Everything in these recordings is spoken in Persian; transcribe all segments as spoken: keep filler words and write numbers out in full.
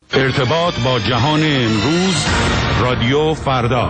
ارتباط با جهان امروز، رادیو فردا.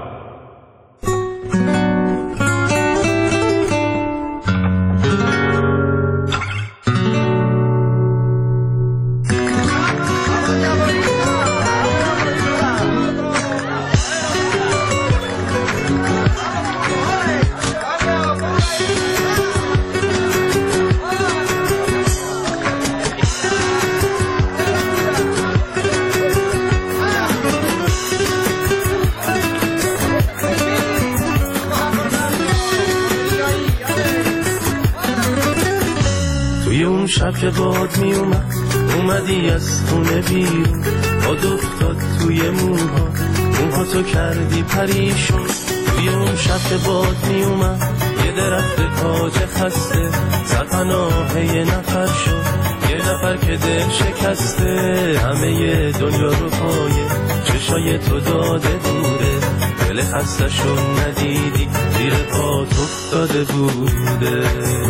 شب که باد می اومد اومدی از خونه بیرون، باد افتاد توی موها، موها تو کردی پریشون. توی اون شب که باد می اومد یه درخت کاج خسته زد پناه یه نفر شد، یه نفر که دل شکسته همه ی دنیا رو پایه چشای تو داده بوده، دل خسته شد ندیدی زیر پات افتاده بوده.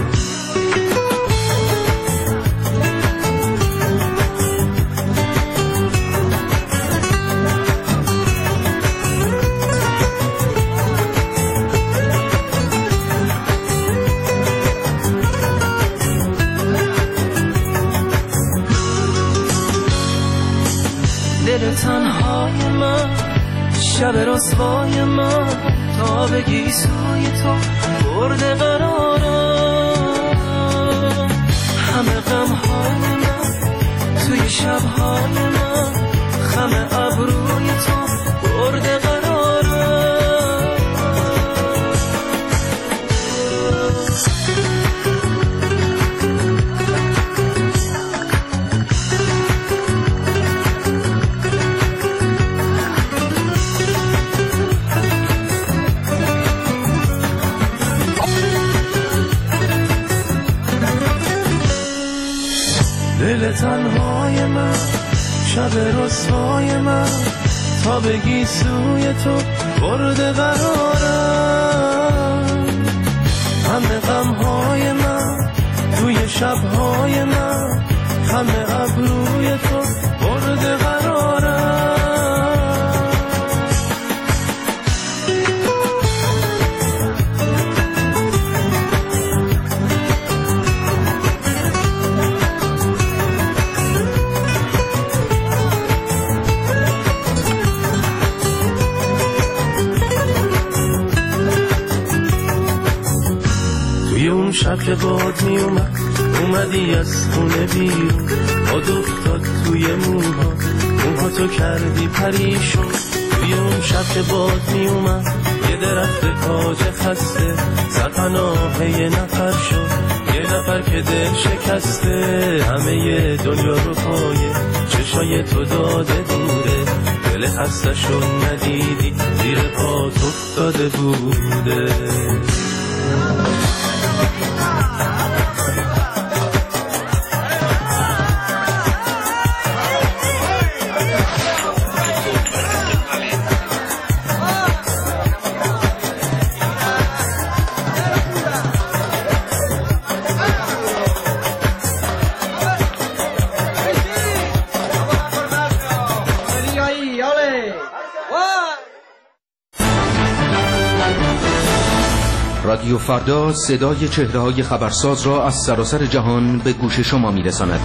تنهای من شب رسوای من تا بگی سوی تو برده قرارم، همه غمهای من توی شبهای من خم ابروی تو برده قرارم. دل تنهای من شب رسوای من تا بگی سوی تو برده قرارم، همه غمهای من توی شبهای من همه ابروی تو برده قرارم. شب که باد می اومد اومدی از خونه بیرون، باد افتاد توی موها، موها تو کردی پریشون. توی اون شب که باد می اومد یه درخت کاج خسته زد پناه یه نفر شد، یه نفر که دل شکسته همه ی دنیا رو پایه چشای تو داده بوده، دل خسته شد ندیدی زیر پات افتاده بوده. رادیو فردا صدای چهره‌های خبرساز را از سراسر جهان به گوش شما می‌رساند.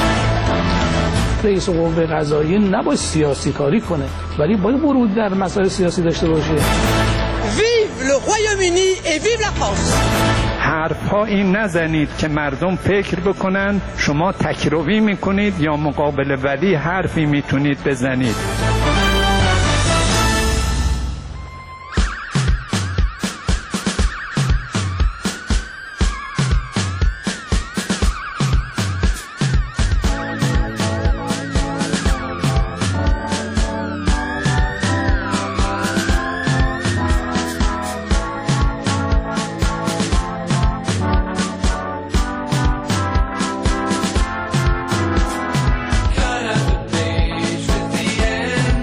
رئیس قوه قضاییه نباید سیاسی کاری کنه، ولی باید ورود در مسائل سیاسی داشته باشه. ویو le Royaume-Uni et vive la France. حرفایی نزنید که مردم فکر بکنن شما تکروی میکنید یا مقابل ولی حرفی میتونید بزنید. Cut out the page with the end.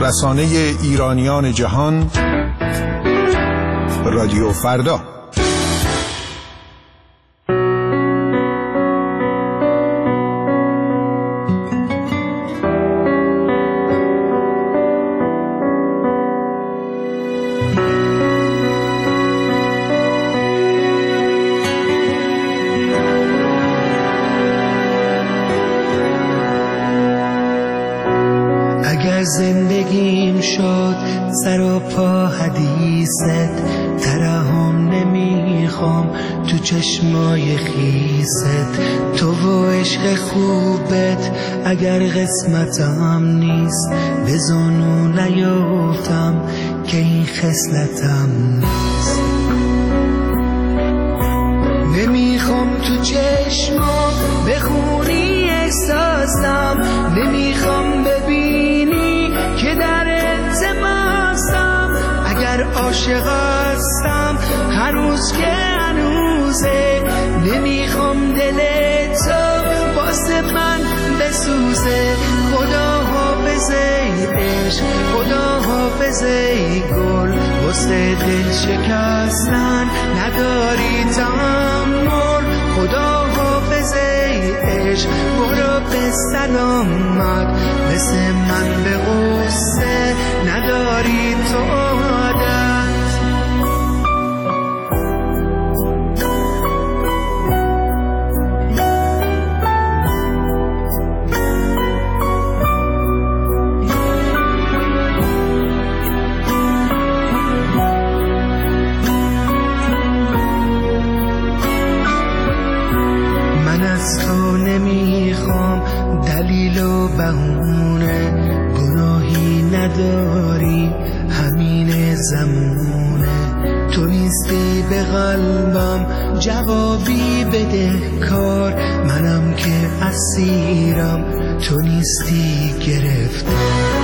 رسانه ایرانیان جهان، رادیو فردا. زندگیم شد سر و پا حدیثت، ترحم نمیخوام تو چشمای خیست. تو و عشق خوبت اگر قسمتم نیست، به زانو نیفتم که این خصلتم نیست. نمیخوام تو چشمام بخونی احساسم، نمیخوام ببینی که در التماسم. اگر عاشق هستم هنوز که هنوزه، نمیخوام دل تو واسه من بسوزه. خدا حافظه عشق، خدا حافظه گل، واسه دل شکستن نداری تحمل. خدا حافظه عشق، برو به سلامت، مثل من به غصه نداری تو عادت. بهونه گناهی نداری، همین زمونه. تو نیستی به قلبم جوابی بده کار، منم که اسیرم تو نیستی گرفتار.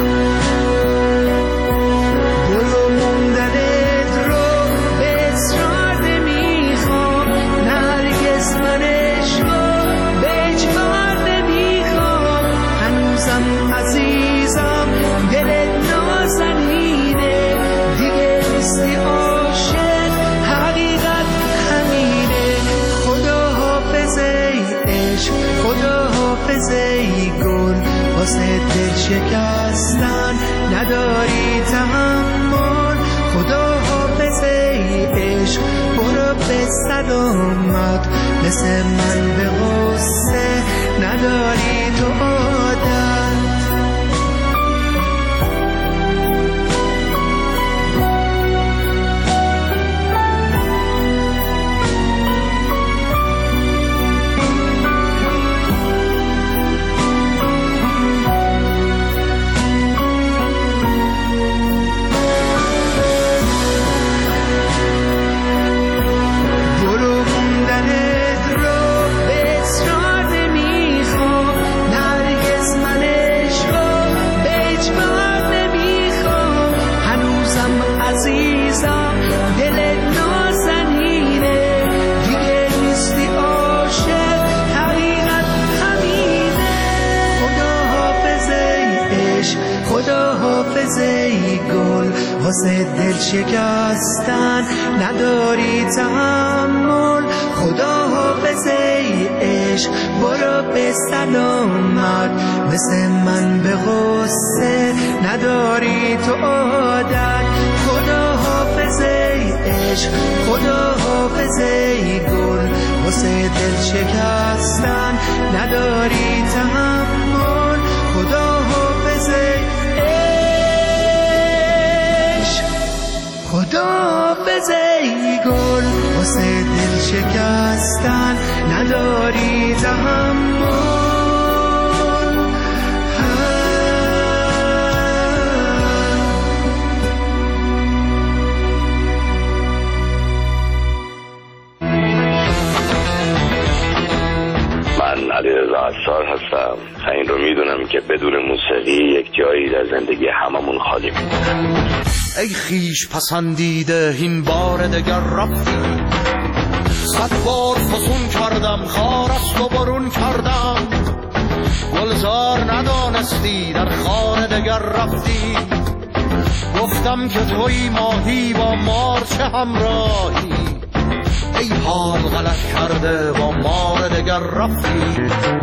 واسه دل شکستن نداری تحمل. خدا حافظه عشق، برو به سلامت، مثل من به غصه نداری تو عادت. واسه دل شکستن نداری تحمل. خدا حافظه عشق، برو به سلامت، مثل من به غصه نداری تو عادت. خدا حافظه عشق، خدا حافظه گل، واسه دل شکستن نداری تحمل. خدا حافظه خدا حافظه گل، واسه دل شکستن نداری تحمل. من علیرضا عصار هستم. این رو میدونم که بدون موسیقی یک جایی در زندگی هممون خالی میمونه. ای خیش پسندیده این بار دگر رفتی، صد بار فسون کردم خار است و برون کردم. گل ز گذار ندانستی در خانه دگر رفتی. گفتم که توی ماهی با مار چه همراهی، ای حال غلط کرده با مار دگر رفتی.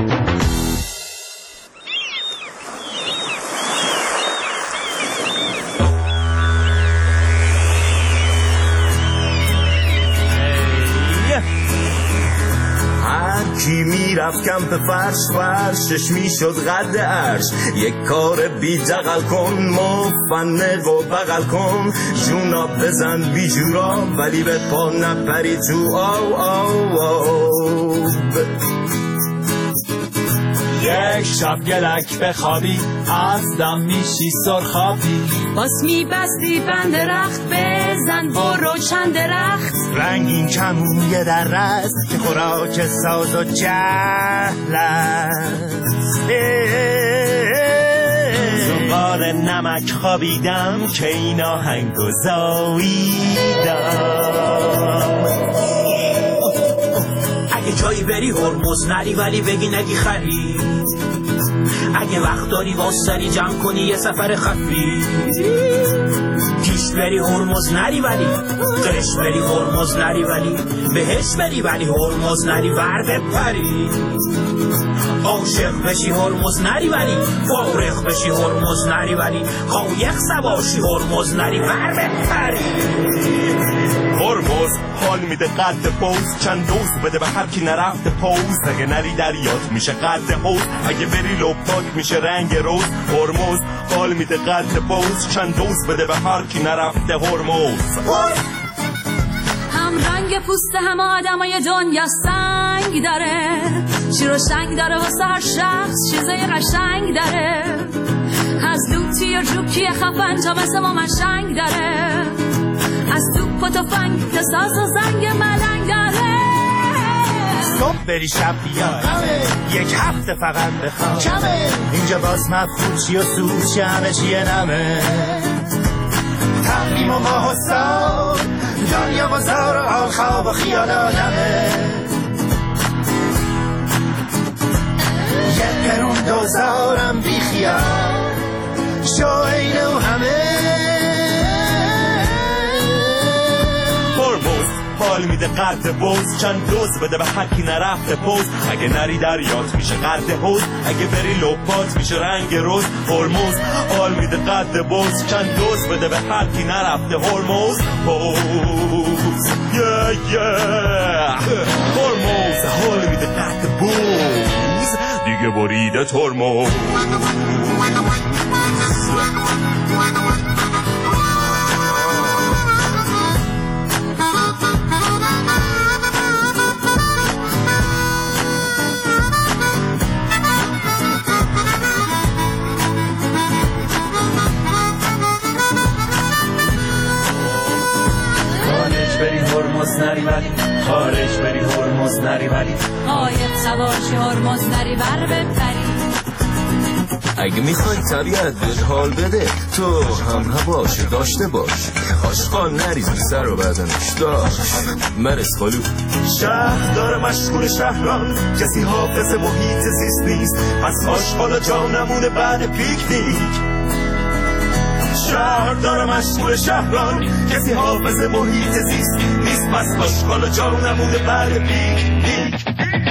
کی میرفت کمپ فرش فرشش میشد قد عرش. یک کار بی جغل کن مفنق و بغل کن، جونا بزن بی جورا ولی به پا نپری تو آو آو آو. یک شب گلک بخوابی از دم میشی سرخابی، باز میبستی بند رخت بزن برو چند درخت. رنگین کمونیه در رست که خوراک ساز و جهل است. زنبار نمک خوابیدم که این آهنگ گذاییدم. اگه جایی بری هرمز نری ولی بگی نگی خری، اگه وقت داری واسری جمع کنی یه سفر خفی. پیش بری هرمز نری ولی قش بری هرمز نری ولی بهش بری ولی هرمز نری ور بپری. عاشق بشی هرمز نری ولی فارغ بشی هرمز نری ولی قایق سواشی هرمز نری ور بپری. هرمز حال میده قد پوز، چند دوز بده به هر کی نرفته پوز. اگه نری دریات میشه قد حوز، اگه بری لپاک میشه رنگ روز. هرمز حال میده قد پوز، چند دوز بده به هر کی نرفته هرمز. هم رنگ پوست همه آدمای دنیا سنگ داره، شیر و شنگ داره واسه هر شخص چیزای قشنگ داره. از لوتی و جوکی خفن تا مثل ما منشنگ داره، از توپ و تفنگ تا ساز و زنگ ملنگ داره. صبح بری شب بیا یک هفته فقط بخواب کمه، اینجا باز مفروشی و سوچی همه چیه نمه. تقلیم و ماه و سال دنیا بازار و حال خواب و خیال آدمه. یه پرون دوزارم بی خیال شو اینه و همه. هرمز حال میده قد بوز، چند دوز بده به هر کی نرفته پوز. اگه نری دریات میشه قد حوز، اگه بری لپات میشه رنگ روز. هرمز حال میده قد بوز، چند دوز بده به هر کی نرفته هرمز پوز. yeah, yeah. هرمز حال میده قد بوز، دیگه بریده ترمز. نری ولی خارج بری هرمز نری ولی قایق سواشی هرمز نری ور بپری. اگه میخوای طبیعت بهت حال بده تو هم هواش داشته باش. آشغال نریزی سر و بدنش داشت مرس خالو. شهر داره مشغول شهران، کسی حافظ محیط زیست نیست، پس آشغال جا نمونه بعد پیکنیک. شهر داره مشغول شهران، کسی حافظ محیط زیست نیست، پس آشغال جا نمونه بعد پیکنیک.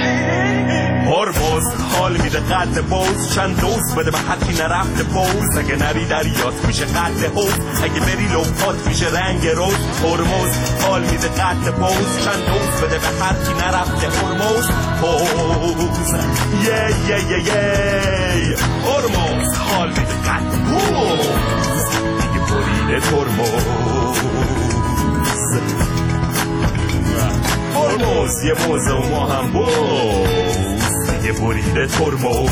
هرمز حال میده قد بوز، چند دوز بده به هر کی نرفته پوز. اگه نری دریات میشه قد حوز، اگه بری لپات میشه رنگ روز. هرمز حال میده قد بوز، چند دوز بده به هر کی نرفته هرمز پوز. یه یه یه یه هرمز حال میده قد بوز، دیگه بریده ترمز. هرمز یه موزه و ما هم بوز، دیگه بریده ترمز.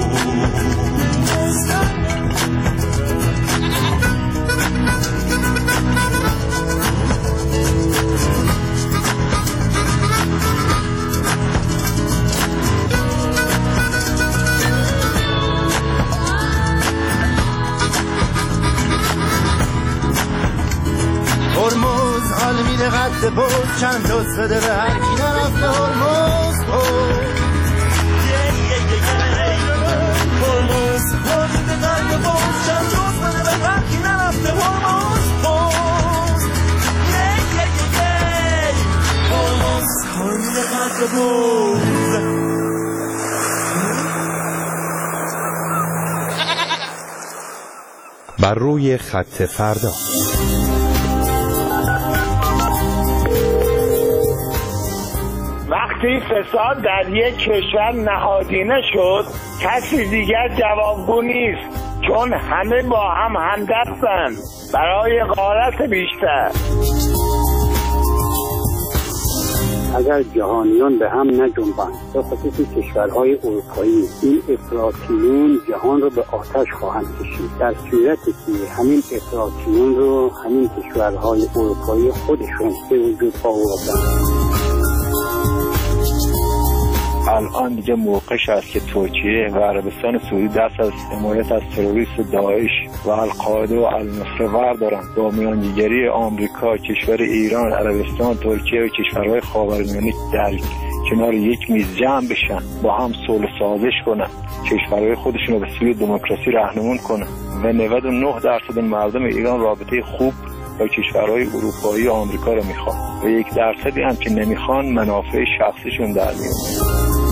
هرمز حال میده قد بود، چند دوست بده به هر کی نرفته هرمز بود. خط پوز. بر روی خط فردا. وقتی فساد در یک کشور نهادینه شد کسی دیگر جوابگو نیست، چون همه با هم همدستند برای غارت بیشتر. اگر جهانیان به هم نجنبند، به خصوص کشورهای اروپایی، این افراطیون جهان رو به آتش خواهند کشید. در صورتی که همین افراطیون رو همین کشورهای اروپایی خودشون به وجود آوردند. الان دیگه موقعش است که ترکیه و عربستان سعودی دست از حمایت از تروریست داعش و القاعده و النصره بردارن. با میانجیگری آمریکا، کشور ایران، عربستان، ترکیه و کشورهای خاورمیانه در کنار یک میز جمع بشن، با هم صلح سازش کنن، کشورهای خودشون رو به سوی دموکراسی راهنمون کنن و نود و نه درصد مردم ایران رابطه خوب با کشورهای اروپایی و آمریکا رو میخوان و یک درصدی هم که نمیخوان منافع شخصیشون در میاد.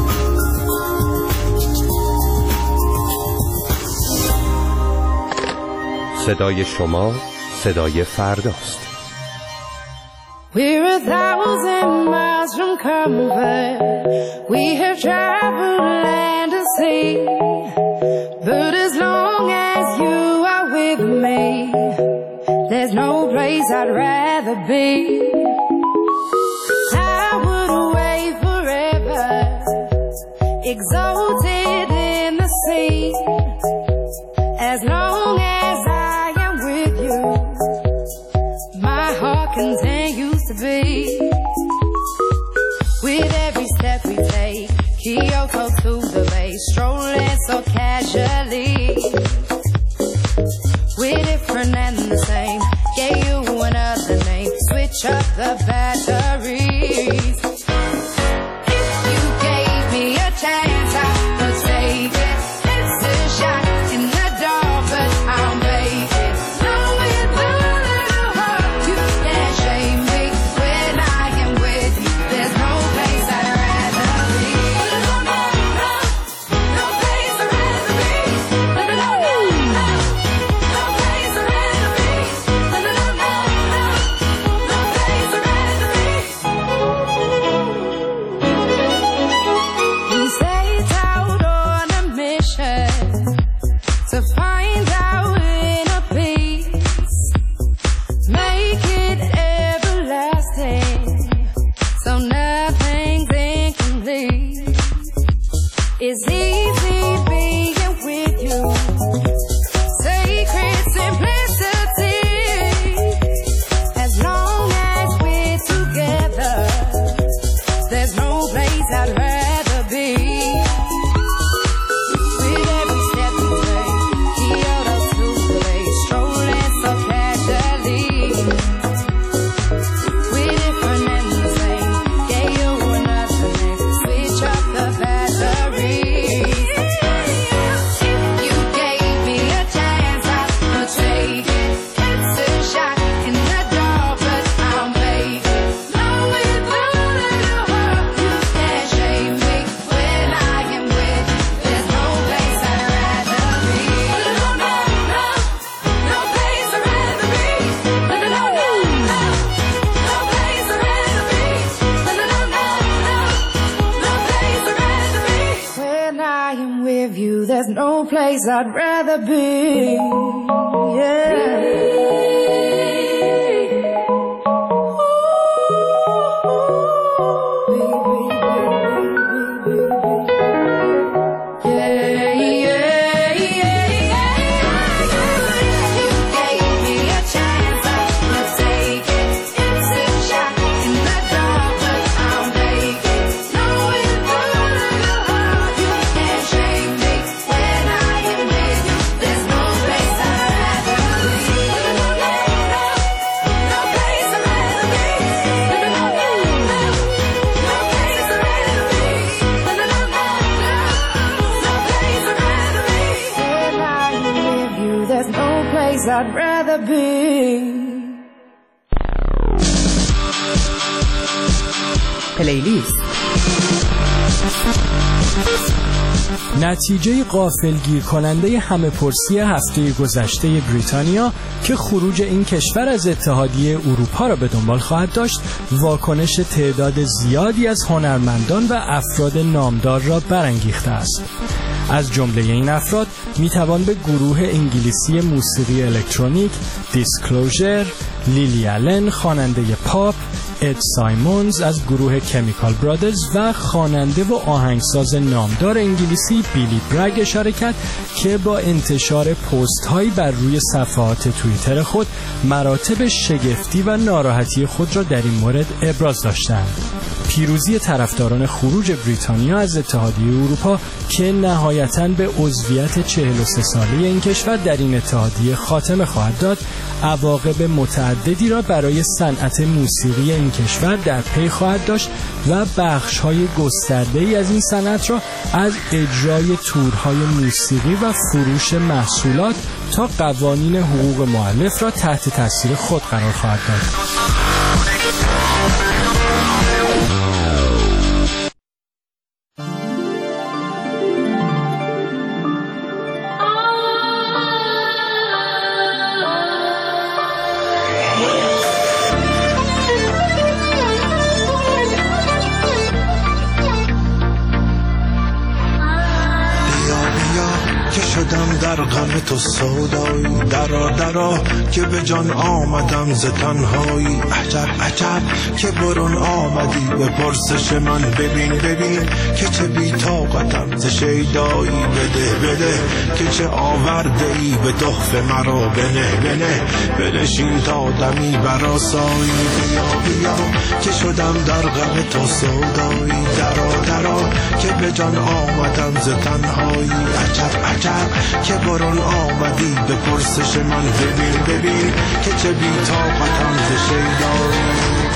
صدای شما صدای فرداست. We're a thousand miles from comfort. We have traveled land and sea. But as long as you are with me, there's no place I'd rather be. I would away forever, exalted in the sea. As long as I am with you, my heart continues to beat. With every step we take, Kyoto to the bay, strolling so casually. We're different and the same, gave you another name, switch up the batteries. If you gave me a chance, I would take it. It's a shot in the dark, but I'll make it. Knowing full of the heart, you can't shame me. When I am with you, there's no place I'd rather be. No, no, no, no place I'd rather be. No, no, no, no, no place I'd rather be. No, no, no, no, no place I'd rather be. We set out on a mission to find out inner peace, make it everlasting, so nothing's incomplete. It's easy being with you, sacred simplicity. As long as we're together, there's no place I'd rather be. With every step we take, Kyoto to the bay, strolling so casually. We're different and the same, gave you another name, switch up the batteries. If you gave me a chance, I would take it. It's a shot in the dark, but I'll make it. Knowing full of your heart, you can't shame me. When I am with you, there's no place I'd rather be. No, no, no, no place I'd rather be. No, no, no, no, no place I'd rather be. No, no, no, no, no place I'd rather be. When I am with you, there's no place I'd rather be. Yeah. I'd rather be. پلیلیست نتیجه غافلگیر کننده همه پرسی هفته گذشته بریتانیا که خروج این کشور از اتحادیه اروپا را به دنبال خواهد داشت، واکنش تعداد زیادی از هنرمندان و افراد نامدار را برانگیخته است. از جمله این افراد میتوان به گروه انگلیسی موسیقی الکترونیک دیسکلوزر، لیلی آلن خواننده پاپ، اد سایمونز از گروه کمیکال برادرز و خواننده و آهنگساز نامدار انگلیسی بیلی برگ اشاره کرد که با انتشار پست هایی بر روی صفحات توییتر خود مراتب شگفتی و ناراحتی خود را در این مورد ابراز داشتند. پیروزی طرفداران خروج بریتانیا از اتحادیه اروپا که نهایتاً به عضویت چهل و سه ساله این کشور در این اتحادیه خاتمه خواهد داد، عواقب متعددی را برای صنعت موسیقی این کشور در پی خواهد داشت و بخش‌های گسترده‌ای از این صنعت را از اجرای تورهای موسیقی و فروش محصولات تا قوانین حقوق مؤلف را تحت تاثیر خود قرار خواهد داد. در غم تو سودایی، درا درا که به جان آمدم ز تنهایی. عجب عجب که برون آمدی به پرسش من، ببین ببین که چه بی طاقتم ز شیدایی. بده بده که چه آورده ای به تحفه مرا، بنه بنه بنشین تا دمی برآسایی. بیا بیا که شدم در غم تو سودایی، درا درا که به جان آمدم ز تنهایی. عجب عجب که برون آمدی به پرسش من، ببین ببین که چه بی طاقتم ز شیدایی.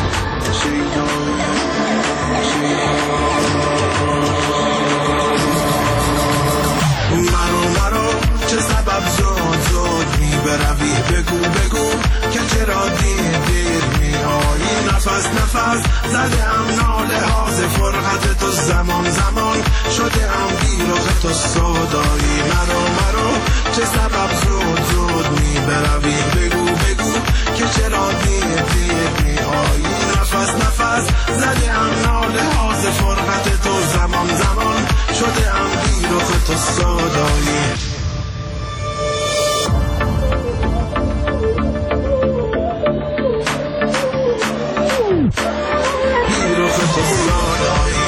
مرو مرو چه سبب زود زود می بروی، بگو بگو که چرا دیر دیر می آیی. نفس نفس زده ام ناله ها ز فرقت تو، زمان زمان شده ام بیرخ تو سودایی. مرو مرو چه سبب زود زود می بروی، بگو بگو که چرا دیر دیر می آیی. نفس نفس زده ام ناله ها ز فرقت تو، زمان زمان شده ام بیرخ تو سودایی. بیرخ تو سودایی.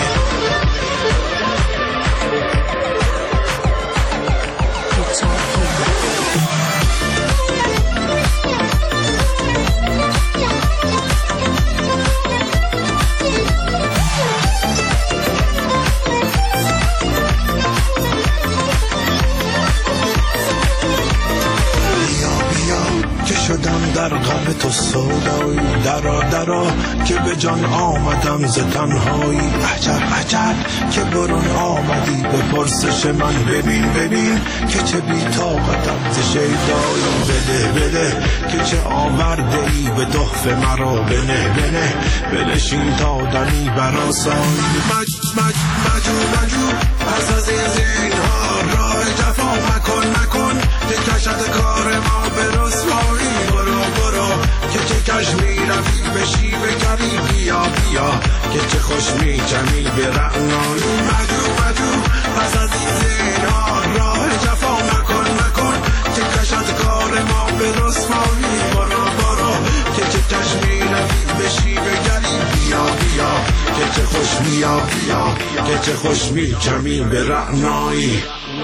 در غم تو سودایی، درا درا که به جان آمدم ز تنهایی. عجب عجب که برون آمدی به پرسش من، ببین ببین که چه بی طاقتم ز شیدایی. بده بده که چه آورده ای به تحفه مرا، بنه بنه بنشین تا دمی برآسایی. مج مج مجو مجو پس از این زینها راه جفا مکن مکن که کشد کار ما به رسوایی. برو برو که چه کش می روی بشی بگری، بیا بیا که چه خوش می جمی به رعنایی. مجو مجو پس از این زینها راه جفا مکن مکن که کشد کار ما به رسوایی. برو برو که چه کش می روی بشی بگری، بیا بیا که چه خوش بیا بیا که چه خوش می جمی به رعنایی.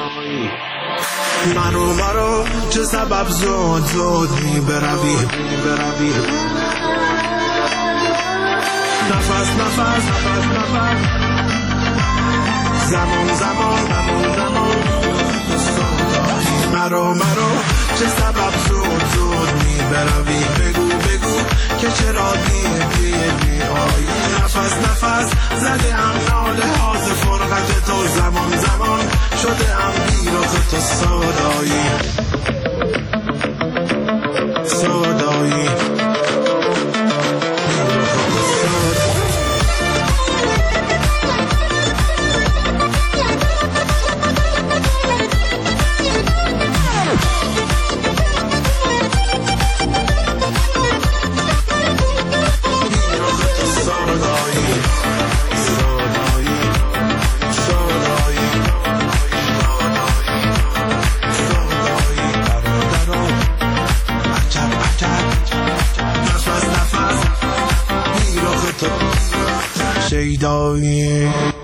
مرو مرو چه سبب زود زود می بروی بروی. نفس نفس نفس نفس زمان زمان زمان زمان. مرو مرو چه سبب زود زود می بروی، بگو بگو که چرا دیر دیر می آیی. نفس نفس زده ام ناله ها ز فرقت تو، زمان زمان شده ام بیرخ تو سودایی سودایی. شیدایی